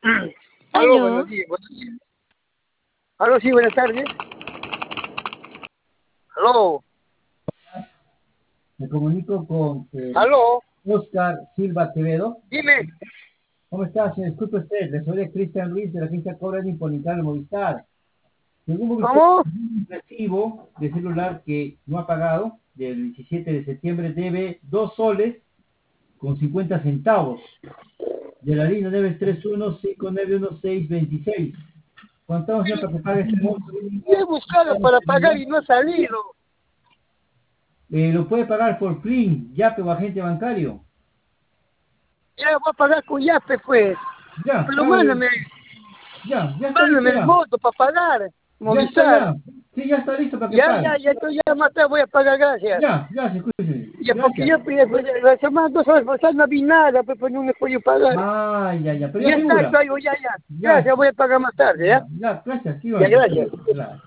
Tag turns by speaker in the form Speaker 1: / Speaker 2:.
Speaker 1: Aló,
Speaker 2: Aló,
Speaker 1: buenos días, buenos días. Aló, sí, buenas tardes. Aló,
Speaker 3: Me comunico con
Speaker 1: aló,
Speaker 3: Oscar Silva Quevedo.
Speaker 1: dime,
Speaker 3: ¿Cómo está, señor? Disculpe usted, le soy Cristian Ruiz de la agencia Cobra Nipolitano Movistar. Según usted,
Speaker 1: ¿cómo?
Speaker 3: un recibo de celular que no ha pagado del 17 de septiembre debe 2 soles con 50 centavos. De la línea debe 31591626. Contamos ya para que pague ese monto.
Speaker 1: Yo he buscado para pagar y no ha salido.
Speaker 3: Lo puede pagar por PRIN, YAPE o agente bancario.
Speaker 1: Ya voy a pagar con Yape, pues.
Speaker 3: Ya,
Speaker 1: Pero
Speaker 3: pague.
Speaker 1: mándame,
Speaker 3: Ya está listo
Speaker 1: mándame el
Speaker 3: ya.
Speaker 1: monto para pagar.
Speaker 3: Ya está
Speaker 1: Movistar.
Speaker 3: ya. Sí, ya está listo para que
Speaker 1: Ya,
Speaker 3: pague.
Speaker 1: ya, entonces ya más tarde voy a pagar, gracias.
Speaker 3: Ya, gracias, cuídese.
Speaker 1: Ya, porque
Speaker 3: Gracias.
Speaker 1: yo pues, la semana 2 horas pasadas no vi nada, pues no me he podido pagar.
Speaker 3: Ah, ya, pero
Speaker 1: Ya
Speaker 3: ya
Speaker 1: está,
Speaker 3: figura.
Speaker 1: ya, ya.
Speaker 3: Ya,
Speaker 1: Gracias, voy a pagar más tarde, ¿ya?
Speaker 3: ya, gracias, sí,
Speaker 1: Ya,
Speaker 3: bueno.
Speaker 1: gracias.
Speaker 3: Gracias.